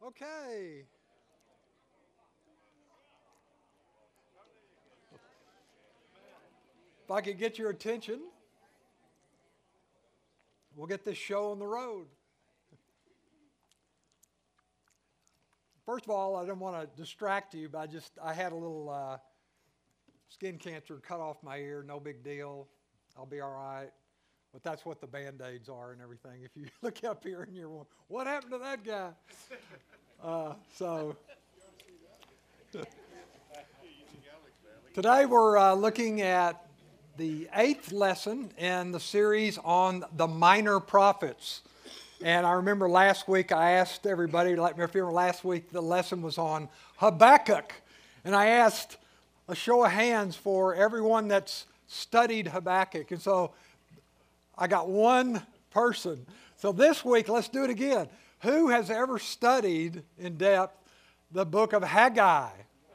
Okay. If I could get your attention, we'll get this show on the road. First of all, I don't want to distract you, but I had a little skin cancer cut off my ear. No big deal. I'll be all right. But that's what the Band-Aids are and everything. If you look up here and you're wondering, what happened to that guy? Today we're looking at the 8th lesson in the series on the minor prophets. And I remember last week I asked everybody to let me know. Last week the lesson was on Habakkuk. And I asked a show of hands for everyone that's studied Habakkuk. And so I got one person. So this week, let's do it again. Who has ever studied in depth the book of Haggai?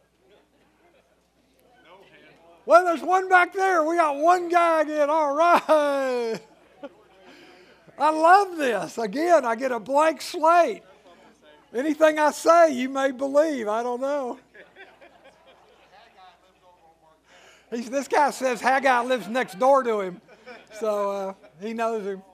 Well, there's one back there. We got one guy again. All right. I love this. Again, I get a blank slate. Anything I say, you may believe. I don't know. This guy says Haggai lives next door to him. So he knows him.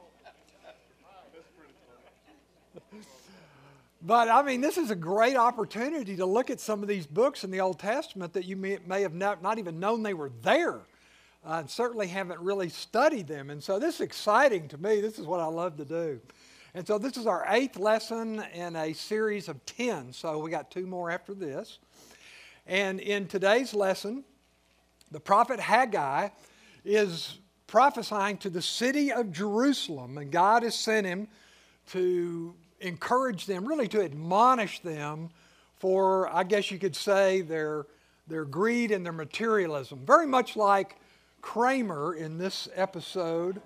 But I mean, this is a great opportunity to look at some of these books in the Old Testament that you may have not even known they were there. And certainly haven't really studied them. And so this is exciting to me. This is what I love to do. And so this is our 8th lesson in a series of 10. So we got 2 more after this. And in today's lesson, the prophet Haggai is prophesying to the city of Jerusalem. And God has sent him to encourage them, really to admonish them for, I guess you could say, their greed and their materialism. Very much like Kramer in this episode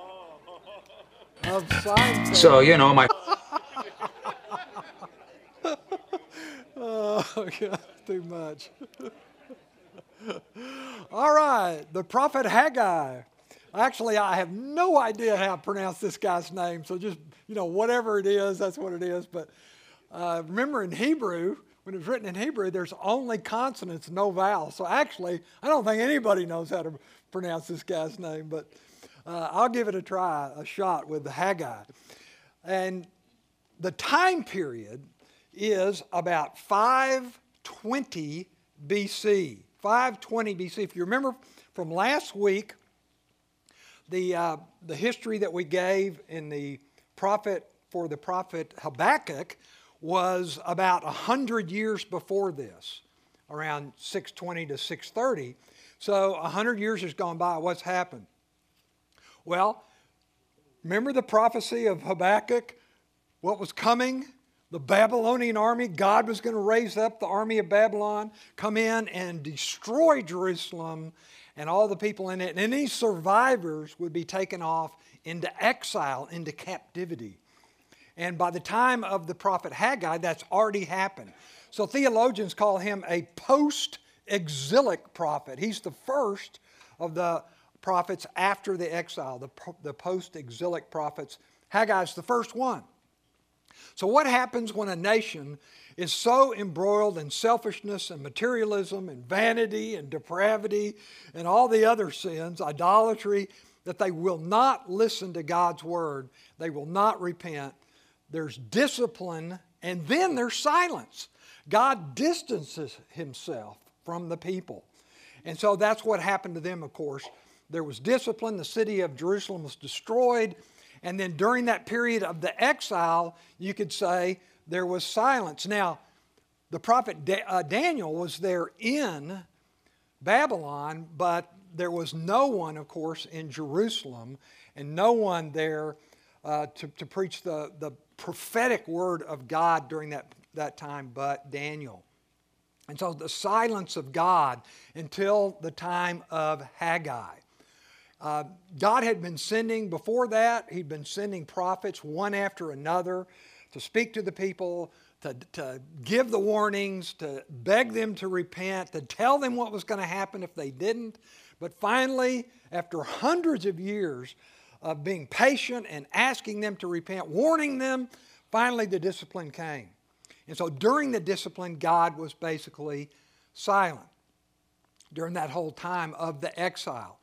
of Seinfeld. So, you know, my... Oh, God, too much. All right, the prophet Haggai. Actually, I have no idea how to pronounce this guy's name, so just, whatever it is, that's what it is. But remember in Hebrew, when it was written in Hebrew, there's only consonants, no vowels. So actually, I don't think anybody knows how to pronounce this guy's name, but I'll give it a shot with the Haggai. And the time period is about 520 BC. 520 BC. If you remember from last week, the history that we gave in the prophet Habakkuk was about 100 years before this, around 620 to 630. So 100 years has gone by. What's happened? Well, remember the prophecy of Habakkuk? What was coming? The Babylonian army. God was going to raise up the army of Babylon, come in and destroy Jerusalem and all the people in it. And any survivors would be taken off into exile, into captivity. And by the time of the prophet Haggai, that's already happened. So theologians call him a post-exilic prophet. He's the first of the prophets after the exile, the post-exilic prophets. Haggai's the first one. So what happens when a nation is so embroiled in selfishness and materialism and vanity and depravity and all the other sins, idolatry, that they will not listen to God's word, they will not repent? There's discipline, and then there's silence. God distances himself from the people. And so that's what happened to them, of course. There was discipline. The city of Jerusalem was destroyed. And then during that period of the exile, you could say there was silence. Now, the prophet Daniel was there in Babylon, but there was no one, of course, in Jerusalem, and no one there to preach the prophetic word of God during that time but Daniel. And so the silence of God until the time of Haggai. God had been sending, before that, he'd been sending prophets one after another to speak to the people, to give the warnings, to beg them to repent, to tell them what was going to happen if they didn't. But finally, after hundreds of years of being patient and asking them to repent, warning them, finally the discipline came. And so during the discipline, God was basically silent during that whole time of the exile.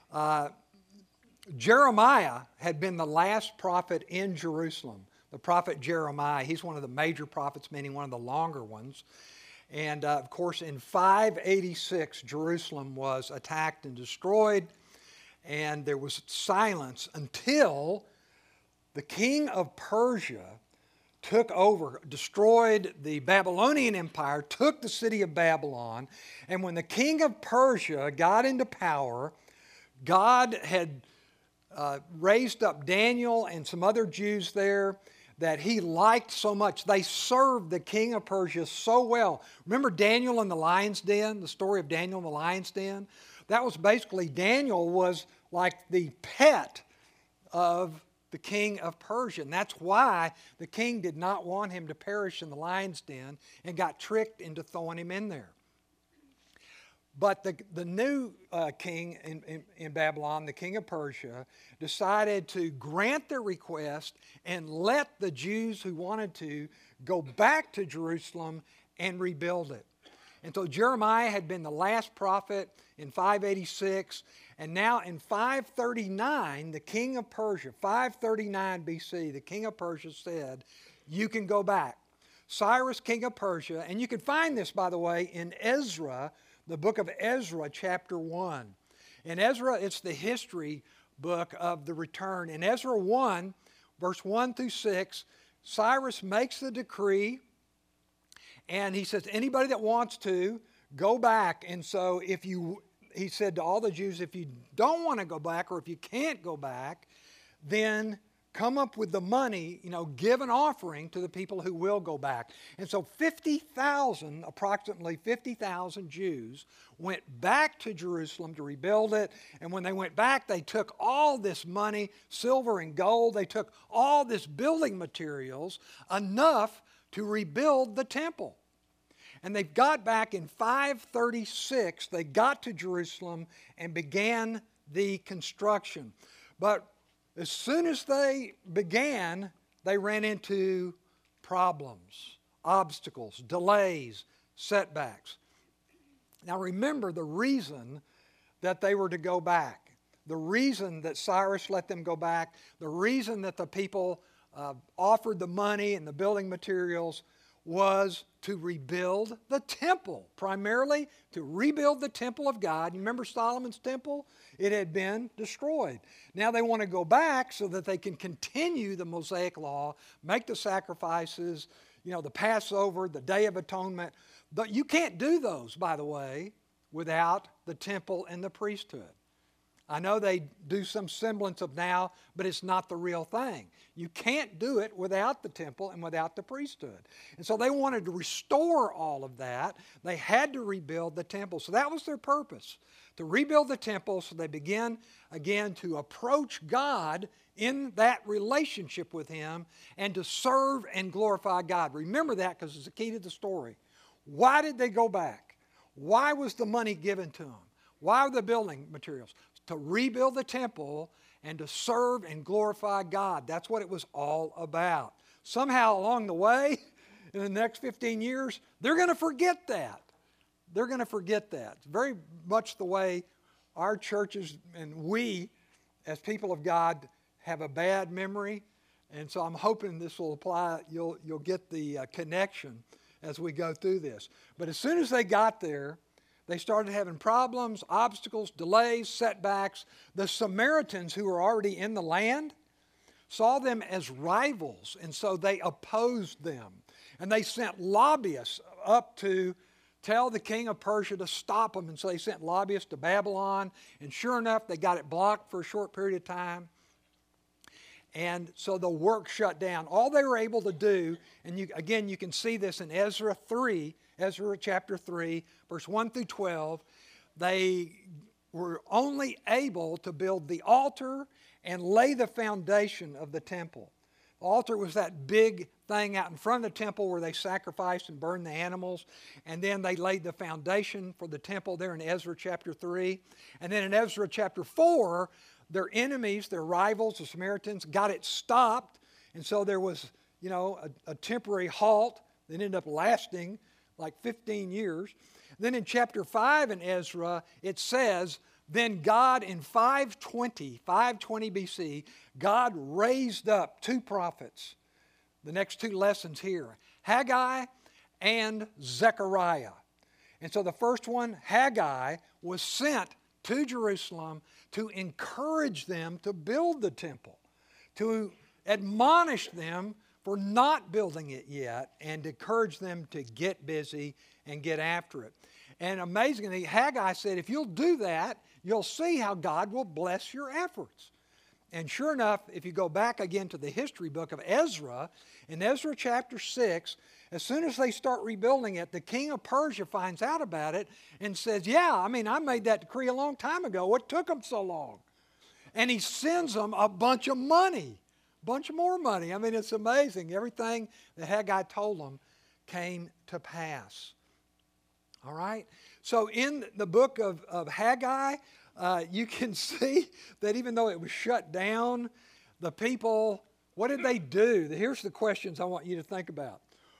Jeremiah had been the last prophet in Jerusalem. The prophet Jeremiah, he's one of the major prophets, meaning one of the longer ones. And of course, in 586, Jerusalem was attacked and destroyed, and there was silence until the king of Persia took over, destroyed the Babylonian Empire, took the city of Babylon, and when the king of Persia got into power, God had raised up Daniel and some other Jews there that he liked so much. They served the king of Persia so well. Remember Daniel in the lion's den, the story of Daniel in the lion's den? That was basically, Daniel was like the pet of the king of Persia. And that's why the king did not want him to perish in the lion's den and got tricked into throwing him in there. But the new king in Babylon, the king of Persia, decided to grant their request and let the Jews who wanted to go back to Jerusalem and rebuild it. And so Jeremiah had been the last prophet in 586, and now in 539, the king of Persia, 539 BC, the king of Persia said, you can go back. Cyrus, king of Persia, and you can find this, by the way, in Ezra, the book of Ezra, chapter 1. In Ezra, it's the history book of the return. In Ezra 1, verse 1 through 6, Cyrus makes the decree, and he says, anybody that wants to, go back. And so he said to all the Jews, if you don't want to go back, or if you can't go back, then come up with the money, give an offering to the people who will go back. And so approximately 50,000 Jews went back to Jerusalem to rebuild it. And when they went back, they took all this money, silver and gold. They took all this building materials, enough to rebuild the temple. And they got back in 536. They got to Jerusalem and began the construction. But as soon as they began, they ran into problems, obstacles, delays, setbacks. Now remember the reason that they were to go back, the reason that Cyrus let them go back, the reason that the people offered the money and the building materials was to rebuild the temple, primarily to rebuild the temple of God. You remember Solomon's temple? It had been destroyed. Now they want to go back so that they can continue the Mosaic law, make the sacrifices, the Passover, the Day of Atonement. But you can't do those, by the way, without the temple and the priesthood. I know they do some semblance of now, but it's not the real thing. You can't do it without the temple and without the priesthood. And so they wanted to restore all of that. They had to rebuild the temple. So that was their purpose, to rebuild the temple so they began again to approach God in that relationship with Him and to serve and glorify God. Remember that because it's the key to the story. Why did they go back? Why was the money given to them? Why were the building materials? To rebuild the temple and to serve and glorify God. That's what it was all about. Somehow along the way, in the next 15 years, they're going to forget that. They're going to forget that. It's very much the way our churches and we, as people of God, have a bad memory. And so I'm hoping this will apply. You'll get the connection as we go through this. But as soon as they got there, they started having problems, obstacles, delays, setbacks. The Samaritans, who were already in the land, saw them as rivals, and so they opposed them. And they sent lobbyists up to tell the king of Persia to stop them. And so they sent lobbyists to Babylon, and sure enough, they got it blocked for a short period of time. And so the work shut down. All they were able to do, and you can see this in Ezra chapter 3, verse 1 through 12, they were only able to build the altar and lay the foundation of the temple. The altar was that big thing out in front of the temple where they sacrificed and burned the animals. And then they laid the foundation for the temple there in Ezra chapter 3. And then in Ezra chapter 4, their enemies, their rivals, the Samaritans, got it stopped. And so there was, a temporary halt. It ended up lasting like 15 years. Then in chapter 5 in Ezra, it says, then God in 520 BC, God raised up two prophets. The next two lessons here, Haggai and Zechariah. And so the first one, Haggai, was sent to Jerusalem to encourage them to build the temple, to admonish them for not building it yet, and encourage them to get busy and get after it. And amazingly, Haggai said, if you'll do that, you'll see how God will bless your efforts. And sure enough, if you go back again to the history book of Ezra, in Ezra chapter 6, as soon as they start rebuilding it, the king of Persia finds out about it and says, yeah, I made that decree a long time ago. What took them so long? And he sends them a bunch of money, a bunch of more money. It's amazing. Everything that Haggai told them came to pass. All right? So in the book of Haggai, you can see that even though it was shut down, the people, what did they do? Here's the questions I want you to think about.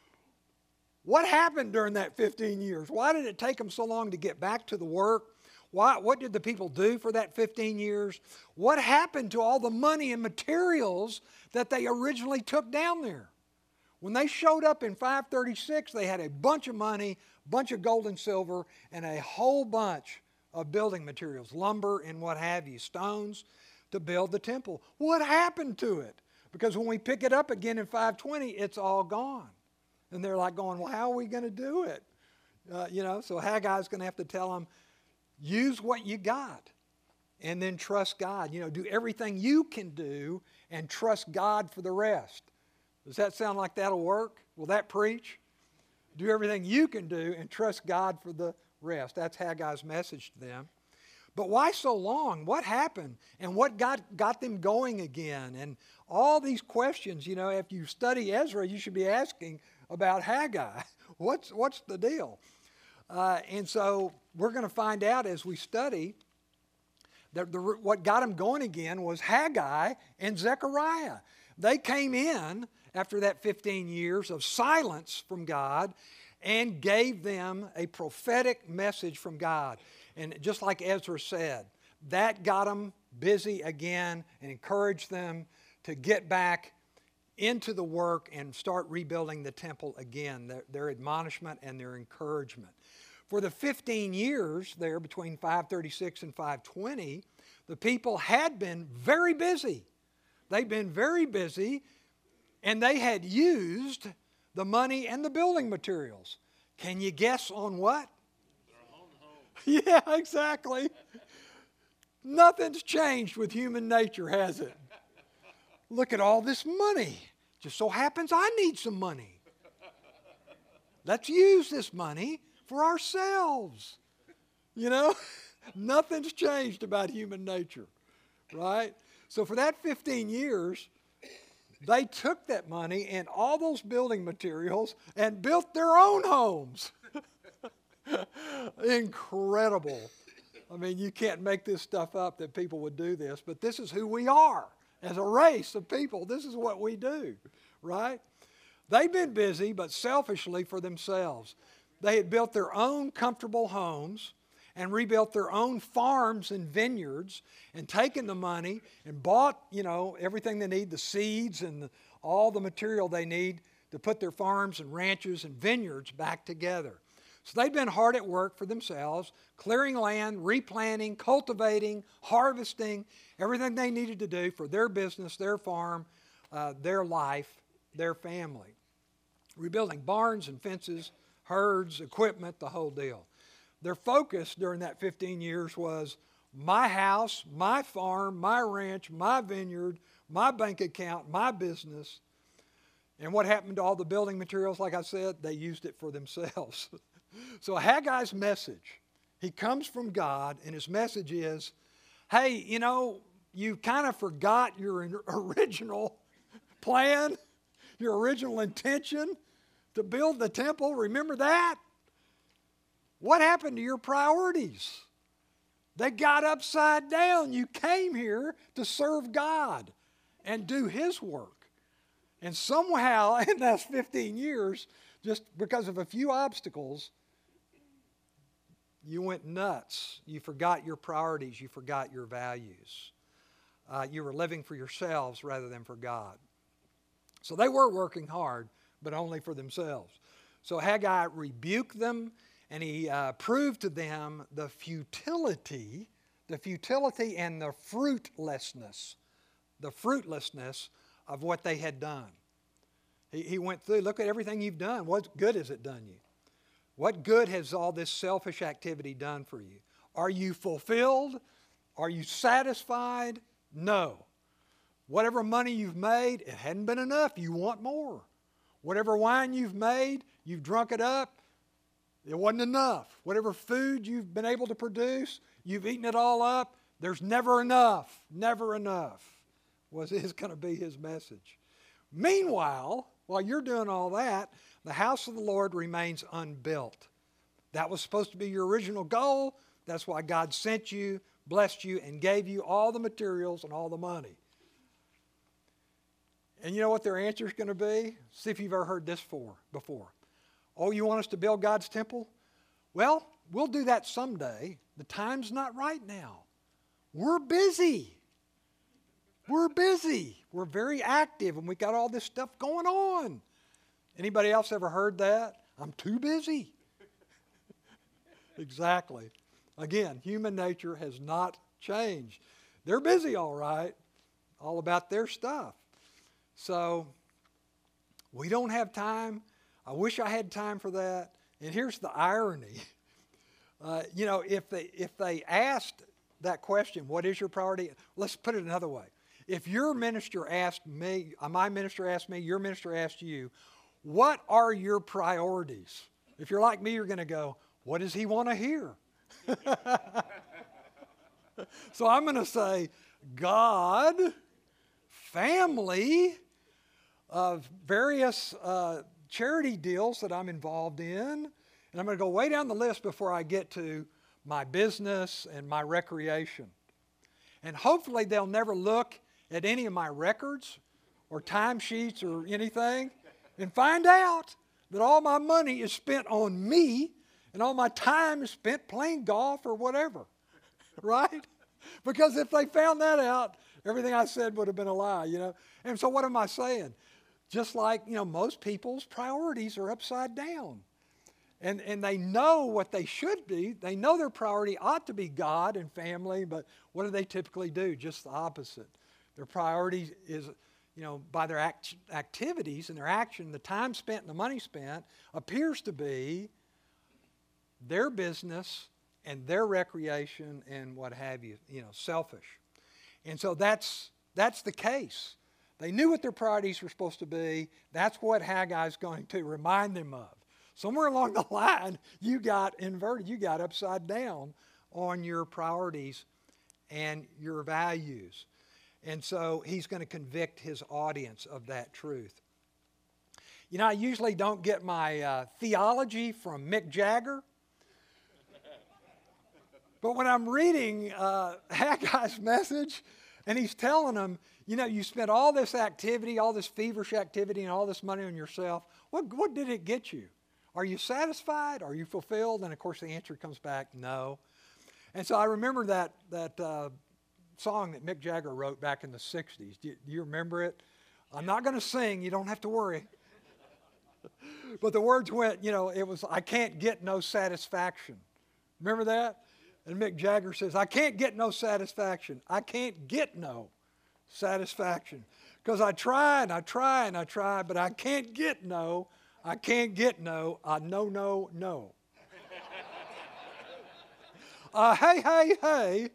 What happened during that 15 years? Why did it take them so long to get back to the work? What did the people do for that 15 years? What happened to all the money and materials that they originally took down there? When they showed up in 536, they had a bunch of money, a bunch of gold and silver, and a whole bunch of building materials, lumber and what have you, stones to build the temple. What happened to it? Because when we pick it up again in 520, it's all gone. And they're like going, well, how are we going to do it? So Haggai's going to have to tell them, use what you got and then trust God. Do everything you can do and trust God for the rest. Does that sound like that'll work? Will that preach? Do everything you can do and trust God for the rest. That's Haggai's message to them. But why so long? What happened? And what got them going again? And all these questions, if you study Ezra, you should be asking about Haggai. What's the deal? And so we're going to find out as we study that what got them going again was Haggai and Zechariah. They came in after that 15 years of silence from God and gave them a prophetic message from God. And just like Ezra said, that got them busy again and encouraged them to get back into the work and start rebuilding the temple again, their admonishment and their encouragement. For the 15 years there between 536 and 520, the people had been very busy. They'd been very busy, and they had used the money and the building materials. Can you guess on what? Yeah, exactly. Nothing's changed with human nature, has it? Look at all this money. Just so happens I need some money. Let's use this money for ourselves. Nothing's changed about human nature, right? So for that 15 years, they took that money and all those building materials and built their own homes. Incredible. You can't make this stuff up that people would do this, but this is who we are as a race of people. This is what we do, right? They've been busy, but selfishly for themselves. They had built their own comfortable homes and rebuilt their own farms and vineyards and taken the money and bought, everything they need, the seeds and all the material they need to put their farms and ranches and vineyards back together. So they'd been hard at work for themselves, clearing land, replanting, cultivating, harvesting, everything they needed to do for their business, their farm, their life, their family. Rebuilding barns and fences, herds, equipment, the whole deal. Their focus during that 15 years was my house, my farm, my ranch, my vineyard, my bank account, my business. And what happened to all the building materials? Like I said, they used it for themselves. So Haggai's message, he comes from God, and his message is, hey, you kind of forgot your original plan, your original intention to build the temple. Remember that? What happened to your priorities? They got upside down. You came here to serve God and do his work. And somehow in those 15 years, just because of a few obstacles, you went nuts. You forgot your priorities. You forgot your values. You were living for yourselves rather than for God. So they were working hard, but only for themselves. So Haggai rebuked them, and he proved to them the futility and the fruitlessness of what they had done. He went through, look at everything you've done. What good has it done you? What good has all this selfish activity done for you? Are you fulfilled? Are you satisfied? No. Whatever money you've made, it hadn't been enough. You want more. Whatever wine you've made, you've drunk it up. It wasn't enough. Whatever food you've been able to produce, you've eaten it all up. There's never enough. Never enough is going to be his message. Meanwhile, while you're doing all that, the house of the Lord remains unbuilt. That was supposed to be your original goal. That's why God sent you, blessed you, and gave you all the materials and all the money. And you know what their answer is going to be? See if you've ever heard this before. Oh, you want us to build God's temple? Well, we'll do that someday. The time's not right now. We're busy. We're busy. We're very active, and we got all this stuff going on. Anybody else ever heard that? I'm too busy. Exactly. Again, human nature has not changed. They're busy, all right, all about their stuff. So we don't have time. I wish I had time for that. And here's the irony. If they asked that question, what is your priority? Let's put it another way. If your minister asked me, my minister asked me, your minister asked you, what are your priorities? If you're like me, you're going to go, what does he want to hear? So I'm going to say, God, family, various charity deals that I'm involved in, and I'm going to go way down the list before I get to my business and my recreation. And hopefully they'll never look at any of my records or timesheets or anything and find out that all my money is spent on me and all my time is spent playing golf or whatever, right? Because if they found that out, everything I said would have been a lie, And so what am I saying? Just like, most people's priorities are upside down. And they know what they should be. They know their priority ought to be God and family, but what do they typically do? Just the opposite. Their priority is, by their activities and their action, the time spent and the money spent appears to be their business and their recreation and what have you, selfish. And so that's the case. They knew what their priorities were supposed to be. That's what Haggai is going to remind them of. Somewhere along the line, you got inverted. You got upside down on your priorities and your values. And so he's going to convict his audience of that truth. I usually don't get my theology from Mick Jagger. But when I'm reading Haggai's message, and he's telling them, you spent all this activity, all this feverish activity, and all this money on yourself. What did it get you? Are you satisfied? Are you fulfilled? And of course the answer comes back, no. And so I remember that song that Mick Jagger wrote back in the 60s. Do you remember it? I'm not going to sing. You don't have to worry. But the words went, it was, I can't get no satisfaction. Remember that? And Mick Jagger says, I can't get no satisfaction. I can't get no satisfaction. Because I try and I try and I try, but I can't get no. I can't get no. No. Hey.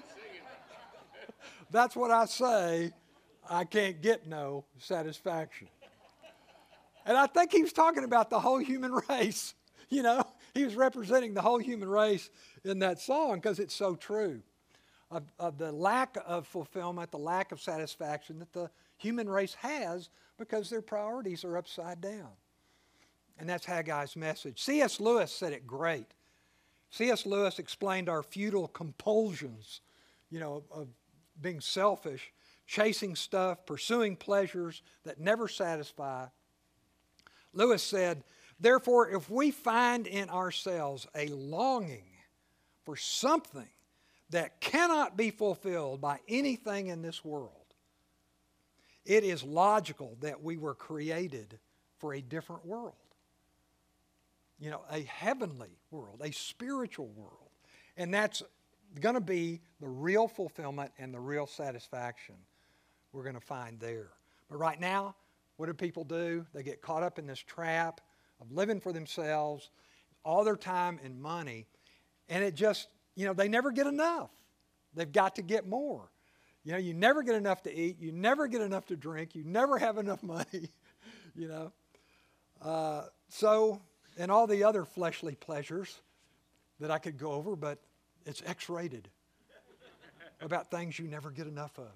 That's what I say. I can't get no satisfaction. And I think he was talking about the whole human race. He was representing the whole human race in that song because it's so true of the lack of fulfillment, the lack of satisfaction that the human race has because their priorities are upside down. And that's Haggai's message. C.S. Lewis said it great. C.S. Lewis explained our futile compulsions, of being selfish, chasing stuff, pursuing pleasures that never satisfy. Lewis said, Therefore, if we find in ourselves a longing for something that cannot be fulfilled by anything in this world, it is logical that we were created for a different world. You know, a heavenly world, a spiritual world. And that's going to be the real fulfillment and the real satisfaction we're going to find there. But right now, what do people do? They get caught up in this trap of living for themselves, all their time and money, and it just, you know, they never get enough. They've got to get more. You know, you never get enough to eat. You never get enough to drink. You never have enough money, you know. And all the other fleshly pleasures that I could go over, but it's X-rated about things you never get enough of.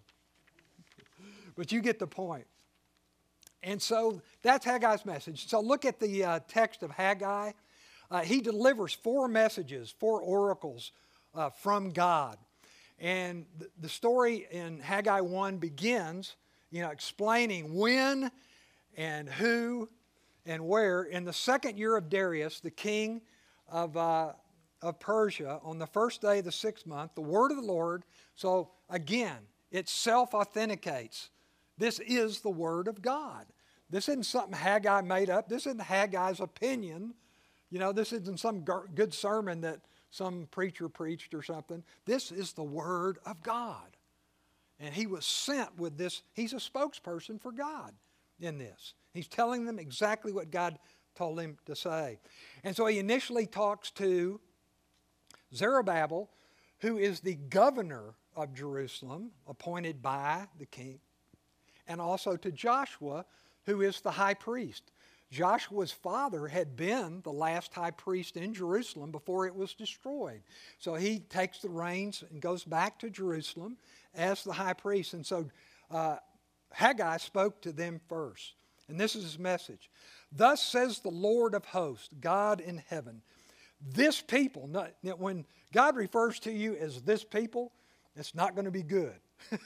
But you get the point. And so that's Haggai's message. So look at the text of Haggai. He delivers 4 messages, 4 oracles from God. And the story in Haggai 1 begins, you know, explaining when and who and where. In the 2nd year of Darius, the king of Persia, on the 1st day of the 6th month, the word of the Lord. So again, it self-authenticates. This is the word of God. This isn't something Haggai made up. This isn't Haggai's opinion. You know, this isn't some good sermon that some preacher preached or something. This is the word of God. And he was sent with this. He's a spokesperson for God in this. He's telling them exactly what God told him to say. And so he initially talks to Zerubbabel, who is the governor of Jerusalem, appointed by the king, and also to Joshua, who is the high priest. Joshua's father had been the last high priest in Jerusalem before it was destroyed. So he takes the reins and goes back to Jerusalem as the high priest. And so Haggai spoke to them first. And this is his message. Thus says the Lord of hosts, God in heaven. This people, when God refers to you as this people, it's not going to be good.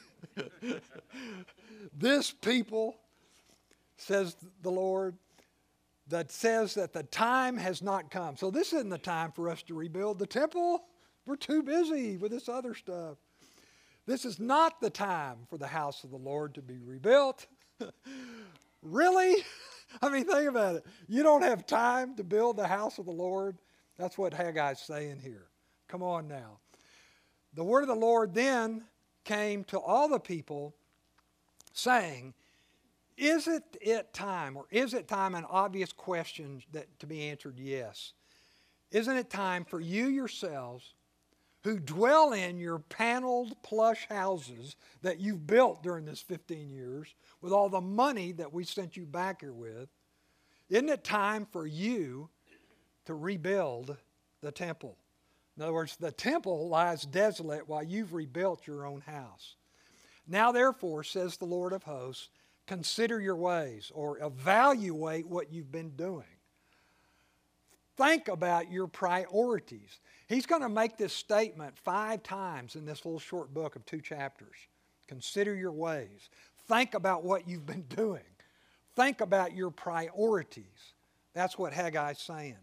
This people, says the Lord, that says that the time has not come. So this isn't the time for us to rebuild the temple. We're too busy with this other stuff. This is not the time for the house of the Lord to be rebuilt. Really? I mean, think about it. You don't have time to build the house of the Lord? That's what Haggai's saying here. Come on now. The word of the Lord then came to all the people saying, is it time, or is it time, an obvious question that to be answered yes. Isn't it time for you yourselves, who dwell in your paneled plush houses that you've built during this 15 years, with all the money that we sent you back here with, isn't it time for you to rebuild the temple? In other words, the temple lies desolate while you've rebuilt your own house. Now therefore, says the Lord of hosts, consider your ways, or evaluate what you've been doing. Think about your priorities. He's going to make this statement 5 times in this little short book of 2 chapters. Consider your ways. Think about what you've been doing. Think about your priorities. That's what Haggai's saying.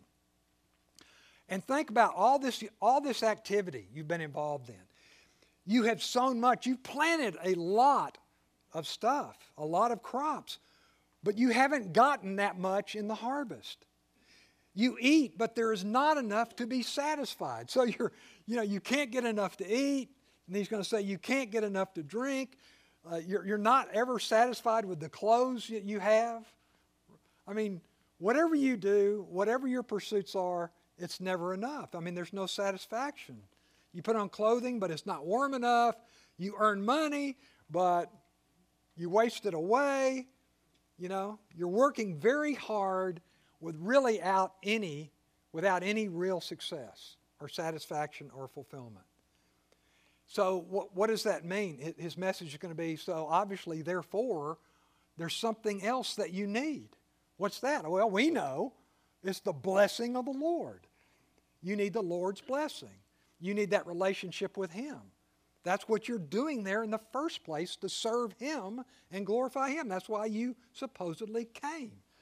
And think about all this activity you've been involved in. You have sown much. You've planted a lot of stuff, a lot of crops, but you haven't gotten that much in the harvest. You eat, but there is not enough to be satisfied. So you can't get enough to eat, and he's going to say you can't get enough to drink. You're not ever satisfied with the clothes that you have. I mean, whatever you do, whatever your pursuits are, it's never enough. I mean, there's no satisfaction. You put on clothing, but it's not warm enough. You earn money, but you waste it away. You know, you're working very hard without any real success or satisfaction or fulfillment. So what does that mean? His message is going to be, so obviously, therefore, there's something else that you need. What's that? Well, we know it's the blessing of the Lord. You need the Lord's blessing. You need that relationship with Him. That's what you're doing there in the first place, to serve Him and glorify Him. That's why you supposedly came.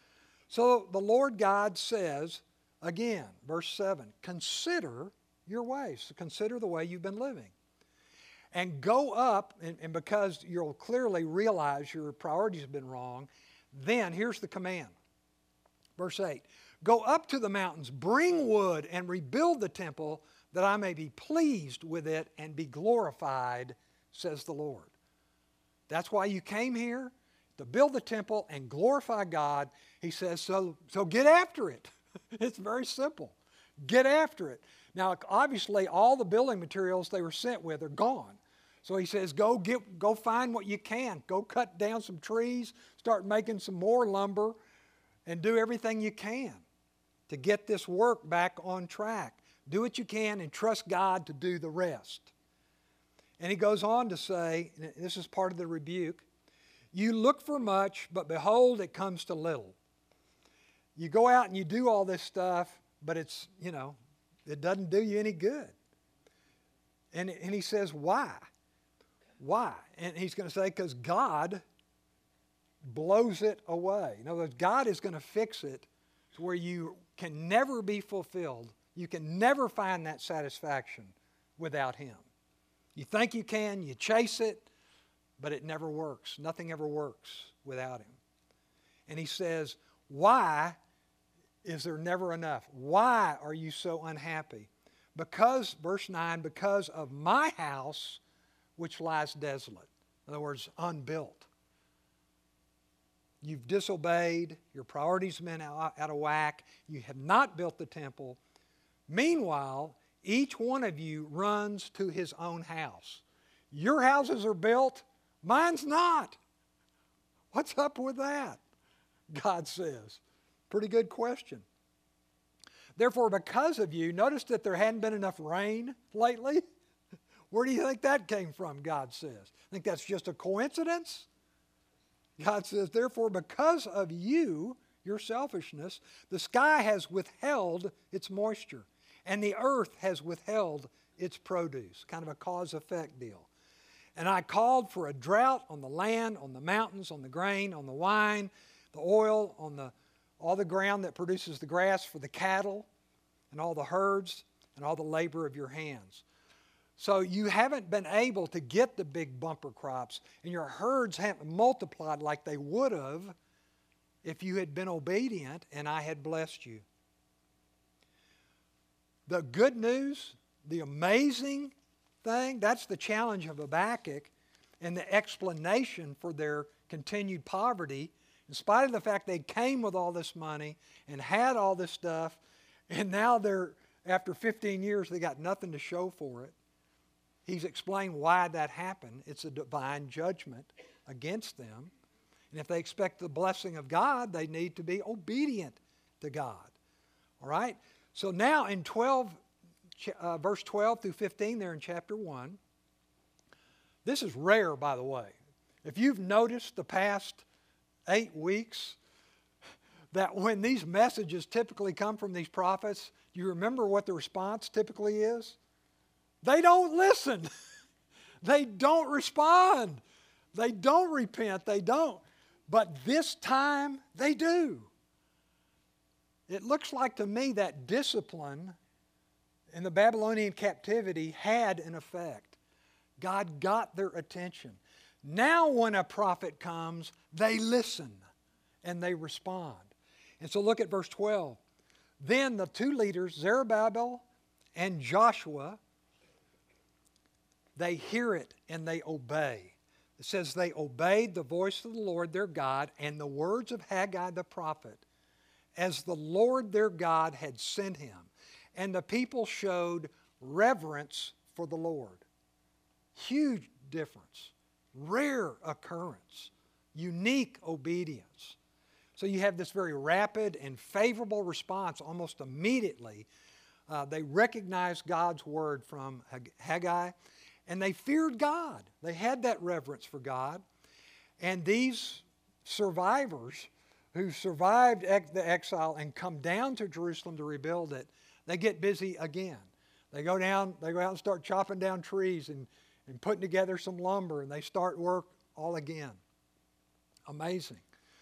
So the Lord God says, again, verse 7, consider your ways. So consider the way you've been living. And go up, and because you'll clearly realize your priorities have been wrong, then here's the command. Verse 8, go up to the mountains, bring wood, and rebuild the temple, that I may be pleased with it and be glorified, says the Lord. That's why you came here, to build the temple and glorify God. He says, so get after it. It's very simple. Get after it. Now, obviously, all the building materials they were sent with are gone. So he says, go find what you can. Go cut down some trees, start making some more lumber, and do everything you can to get this work back on track. Do what you can and trust God to do the rest. And he goes on to say, and this is part of the rebuke, you look for much, but behold, it comes to little. You go out and you do all this stuff, but it's, it doesn't do you any good. And he says, why? Why? And he's going to say, because God blows it away. In other words, God is going to fix it to where you can never be fulfilled. You can never find that satisfaction without Him. You think you can, you chase it, but it never works. Nothing ever works without Him. And he says, why is there never enough? Why are you so unhappy? Because, verse 9, because of my house which lies desolate. In other words, unbuilt. You've disobeyed, your priorities have been out of whack, you have not built the temple. Meanwhile, each one of you runs to his own house. Your houses are built, mine's not. What's up with that? God says. Pretty good question. Therefore, because of you, notice that there hadn't been enough rain lately. Where do you think that came from, God says? Think that's just a coincidence? God says, therefore, because of you, your selfishness, the sky has withheld its moisture, and the earth has withheld its produce. Kind of a cause-effect deal. And I called for a drought on the land, on the mountains, on the grain, on the wine, the oil, on all the ground that produces the grass for the cattle, and all the herds, and all the labor of your hands. So you haven't been able to get the big bumper crops, and your herds haven't multiplied like they would have if you had been obedient and I had blessed you. The good news, the amazing thing, that's the challenge of Habakkuk and the explanation for their continued poverty, in spite of the fact they came with all this money and had all this stuff, and now after 15 years, they got nothing to show for it. He's explained why that happened. It's a divine judgment against them. And if they expect the blessing of God, they need to be obedient to God. All right? So now in verse 12 through 15 there in chapter 1, this is rare, by the way. If you've noticed the past 8 weeks that when these messages typically come from these prophets, do you remember what the response typically is? They don't listen. They don't respond. They don't repent. They don't. But this time, they do. It looks like to me that discipline in the Babylonian captivity had an effect. God got their attention. Now when a prophet comes, they listen and they respond. And so look at verse 12. Then the two leaders, Zerubbabel and Joshua, they hear it and they obey. It says they obeyed the voice of the Lord their God and the words of Haggai the prophet, as the Lord their God had sent him. And the people showed reverence for the Lord. Huge difference. Rare occurrence. Unique obedience. So you have this very rapid and favorable response almost immediately. They recognized God's word from Haggai. And they feared God. They had that reverence for God. And these survivors who survived the exile and come down to Jerusalem to rebuild it, they get busy again. They go out and start chopping down trees and putting together some lumber, and they start work all again. Amazing.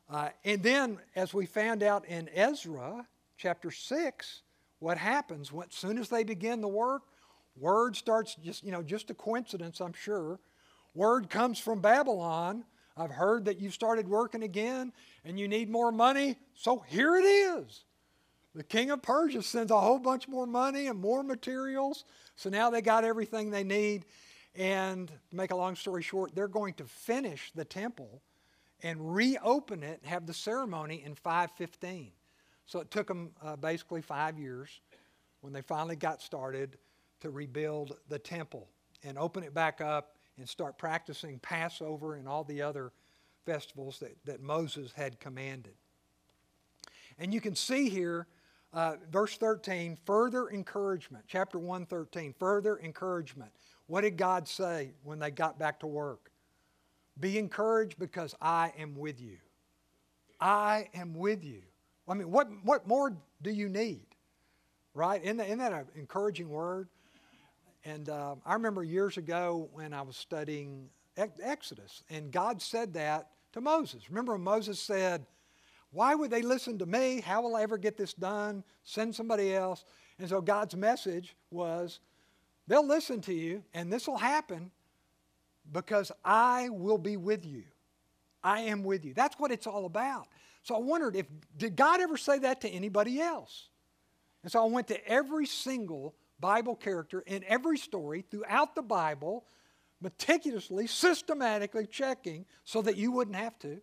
And then, as we found out in Ezra chapter 6, what happens as soon as they begin the work, word starts, just a coincidence, I'm sure. Word comes from Babylon. I've heard that you've started working again and you need more money, so here it is. The king of Persia sends a whole bunch more money and more materials, so now they got everything they need. And to make a long story short, they're going to finish the temple and reopen it and have the ceremony in 515. So it took them basically 5 years when they finally got started to rebuild the temple and open it back up and start practicing Passover and all the other festivals that Moses had commanded. And you can see here, verse 13, further encouragement. Chapter 1:13, further encouragement. What did God say when they got back to work? Be encouraged because I am with you. I am with you. I mean, what more do you need? Right? Isn't that an encouraging word? And I remember years ago when I was studying Exodus, and God said that to Moses. Remember when Moses said, why would they listen to me? How will I ever get this done? Send somebody else. And so God's message was, they'll listen to you, and this will happen because I will be with you. I am with you. That's what it's all about. So I wondered, did God ever say that to anybody else? And so I went to every single Bible character in every story throughout the Bible, meticulously, systematically checking so that you wouldn't have to.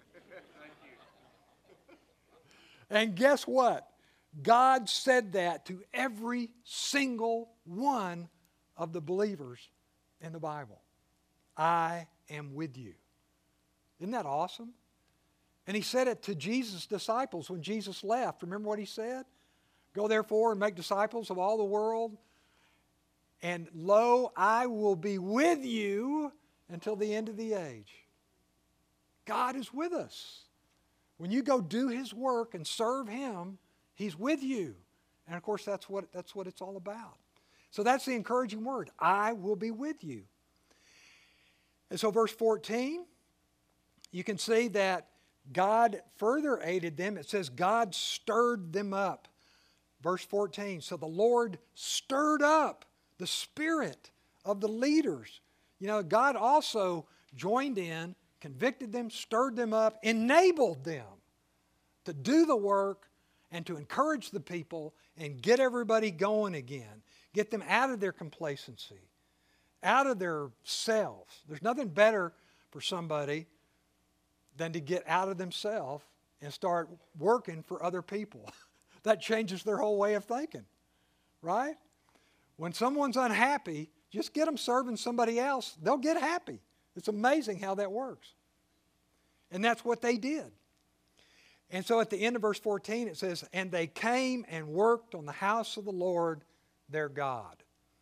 And guess what? God said that to every single one of the believers in the Bible. I am with you. Isn't that awesome? And he said it to Jesus' disciples when Jesus left. Remember what he said? Go therefore and make disciples of all the world. And lo, I will be with you until the end of the age. God is with us. When you go do his work and serve him, he's with you. And of course, that's what it's all about. So that's the encouraging word. I will be with you. And so verse 14, you can see that God further aided them. It says God stirred them up. Verse 14, so the Lord stirred up the spirit of the leaders. God also joined in, convicted them, stirred them up, enabled them to do the work and to encourage the people and get everybody going again. Get them out of their complacency, out of their selves. There's nothing better for somebody than to get out of themselves and start working for other people. That changes their whole way of thinking, right? When someone's unhappy, just get them serving somebody else. They'll get happy. It's amazing how that works. And that's what they did. And so at the end of verse 14 it says, and they came and worked on the house of the Lord their God.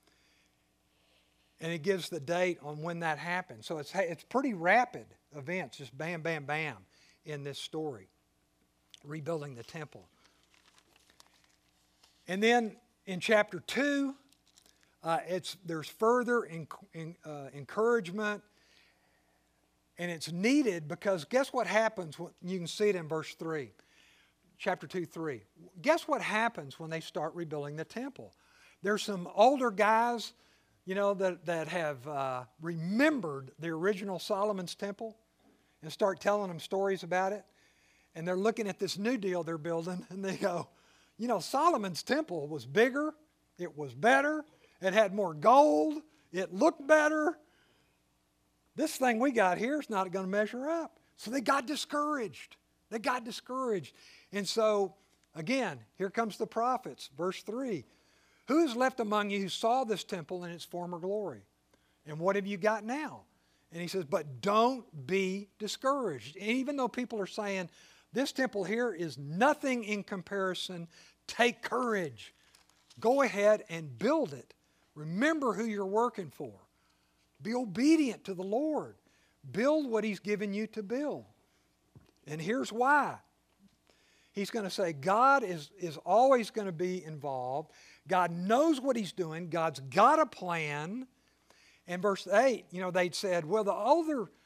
And it gives the date on when that happened. So it's pretty rapid events, just bam, bam, bam in this story. Rebuilding the temple. And then in chapter 2, there's further encouragement. And it's needed because guess what happens? You can see it in verse 3. Chapter 2, 3. Guess what happens when they start rebuilding the temple? There's some older guys, that have remembered the original Solomon's temple and start telling them stories about it. And they're looking at this new deal they're building and they go, Solomon's temple was bigger, it was better, it had more gold, it looked better. This thing we got here is not going to measure up. So they got discouraged. And so, again, here comes the prophets. Verse 3. Who is left among you who saw this temple in its former glory? And what have you got now? And he says, but don't be discouraged. And even though people are saying, this temple here is nothing in comparison, take courage. Go ahead and build it. Remember who you're working for. Be obedient to the Lord. Build what he's given you to build. And here's why. He's going to say God is always going to be involved. God knows what he's doing. God's got a plan. And verse 8, they'd said, well, the older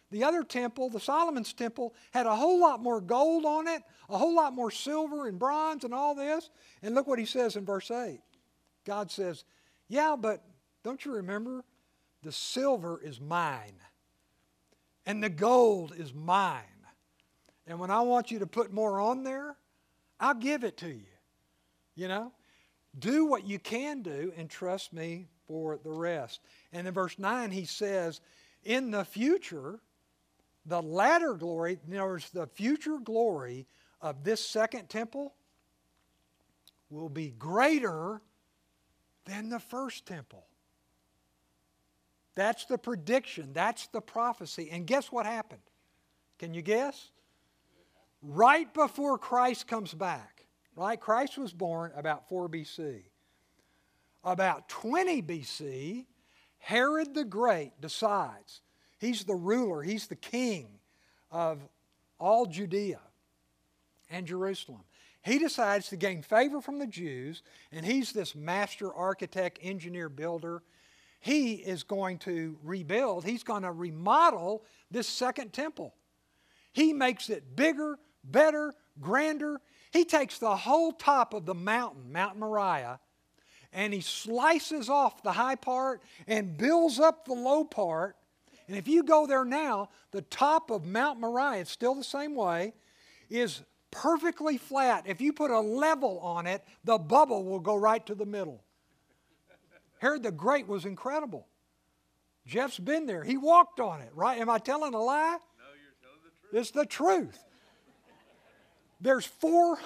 The other temple, the Solomon's temple, had a whole lot more gold on it, a whole lot more silver and bronze and all this. And look what he says in verse 8. God says, yeah, but don't you remember? The silver is mine, and the gold is mine. And when I want you to put more on there, I'll give it to you. You know? Do what you can do and trust me for the rest. And in verse 9 he says, in the future, the latter glory, in other words, the future glory of this second temple will be greater than the first temple. That's the prediction. That's the prophecy. And guess what happened? Can you guess? Right before Christ comes back, right? Christ was born about 4 BC. About 20 BC, Herod the Great decides. He's the ruler, he's the king of all Judea and Jerusalem. He decides to gain favor from the Jews, and he's this master architect, engineer, builder. He is going to rebuild, he's going to remodel this second temple. He makes it bigger, better, grander. He takes the whole top of the mountain, Mount Moriah, and he slices off the high part and builds up the low part. And if you go there now, the top of Mount Moriah, it's still the same way, is perfectly flat. If you put a level on it, the bubble will go right to the middle. Herod the Great was incredible. Jeff's been there. He walked on it, right? Am I telling a lie? No, you're telling the truth. It's the truth. There's 4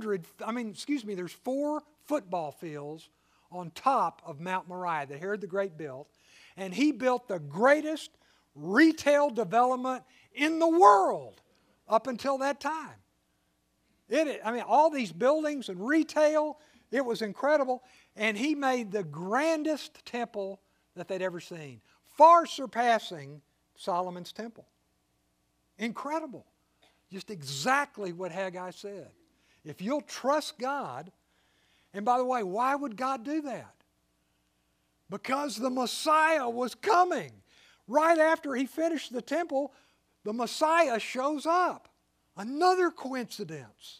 football fields on top of Mount Moriah that Herod the Great built. And he built the greatest retail development in the world up until that time. All these buildings and retail, it was incredible. And he made the grandest temple that they'd ever seen, far surpassing Solomon's temple. Incredible. Just exactly what Haggai said. If you'll trust God, and by the way, why would God do that? Because the Messiah was coming. Right after he finished the temple, the Messiah shows up. Another coincidence.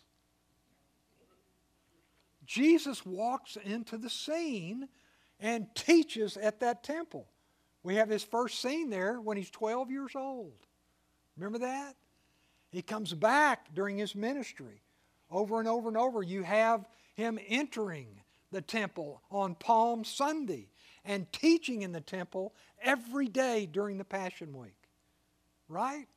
Jesus walks into the scene and teaches at that temple. We have his first scene there when he's 12 years old. Remember that? He comes back during his ministry. Over and over and over, you have him entering the temple on Palm Sunday and teaching in the temple every day during the Passion Week. Right?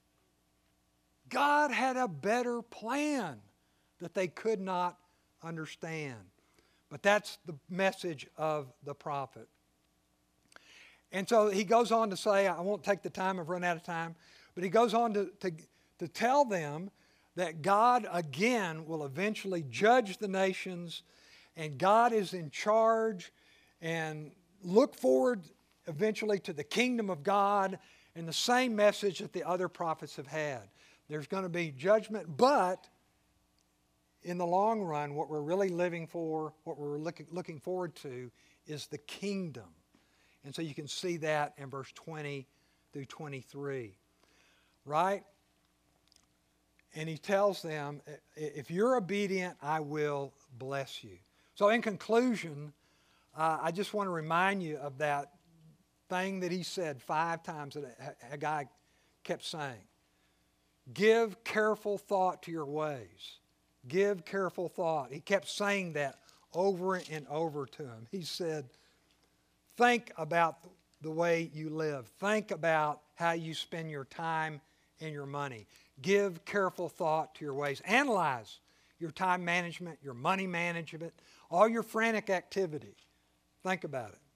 God had a better plan that they could not understand. But that's the message of the prophet. And so he goes on to say, I won't take the time, I've run out of time, but he goes on to tell them that God again will eventually judge the nations, and God is in charge, and look forward eventually to the kingdom of God, and the same message that the other prophets have had. There's going to be judgment, but in the long run, what we're really living for, what we're looking forward to, is the kingdom. And so you can see that in verse 20 through 23. Right? And he tells them, if you're obedient, I will bless you. So in conclusion, I just want to remind you of that thing that he said 5 times that Haggai kept saying. Give careful thought to your ways. Give careful thought. He kept saying that over and over to him. He said, think about the way you live. Think about how you spend your time and your money. Give careful thought to your ways. Analyze your time management, your money management, all your frantic activity. Think about it.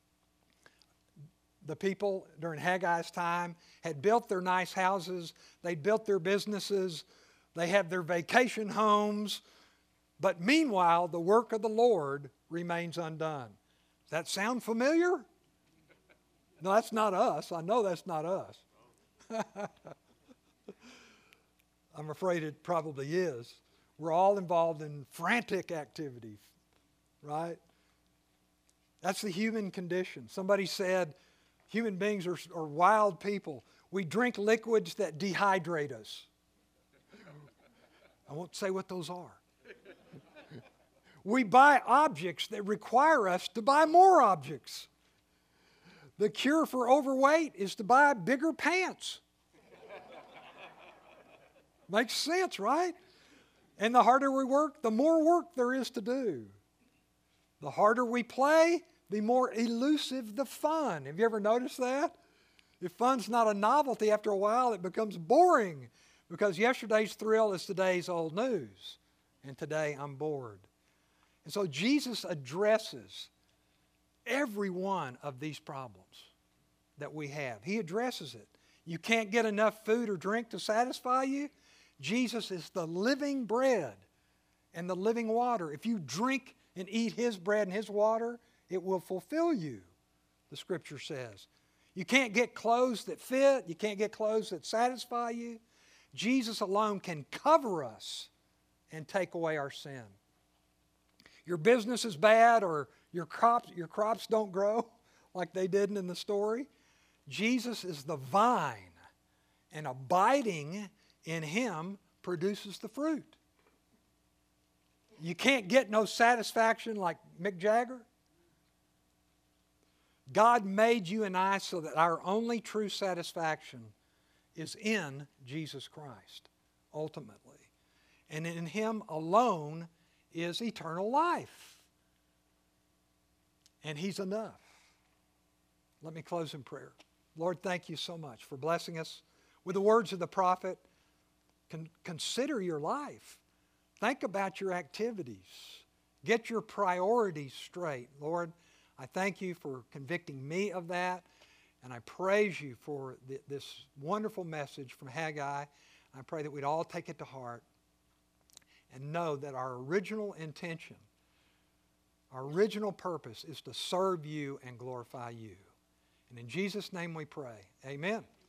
The people during Haggai's time had built their nice houses. They built their businesses. They had their vacation homes. But meanwhile, the work of the Lord remains undone. Does that sound familiar? No, that's not us. I know that's not us. I'm afraid it probably is. We're all involved in frantic activity, right? That's the human condition. Somebody said human beings are wild people. We drink liquids that dehydrate us. I won't say what those are. We buy objects that require us to buy more objects. The cure for overweight is to buy bigger pants. Makes sense, right? And the harder we work, the more work there is to do. The harder we play, the more elusive the fun. Have you ever noticed that? If fun's not a novelty, after a while it becomes boring because yesterday's thrill is today's old news. And today I'm bored. And so Jesus addresses every one of these problems that we have. He addresses it. You can't get enough food or drink to satisfy you. Jesus is the living bread and the living water. If you drink and eat His bread and His water, it will fulfill you, the Scripture says. You can't get clothes that fit. You can't get clothes that satisfy you. Jesus alone can cover us and take away our sin. Your business is bad or your crops don't grow like they didn't in the story. Jesus is the vine, and abiding in Him produces the fruit. You can't get no satisfaction like Mick Jagger. God made you and I so that our only true satisfaction is in Jesus Christ, ultimately. And in Him alone is eternal life. And He's enough. Let me close in prayer. Lord, thank you so much for blessing us with the words of the prophet. Consider your life. Think about your activities. Get your priorities straight. Lord, I thank you for convicting me of that. And I praise you for this wonderful message from Haggai. I pray that we'd all take it to heart and know that our original intention, our original purpose is to serve you and glorify you. And in Jesus' name we pray. Amen.